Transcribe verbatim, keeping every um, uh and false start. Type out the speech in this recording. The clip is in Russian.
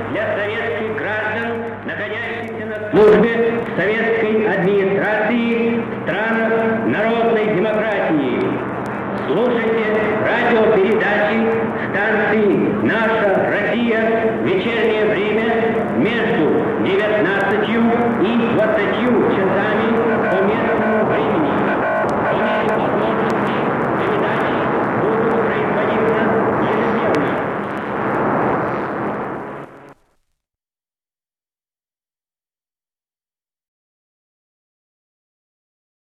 для советских граждан, находящихся на службе в советской администрации в странах народной демократии. Слушайте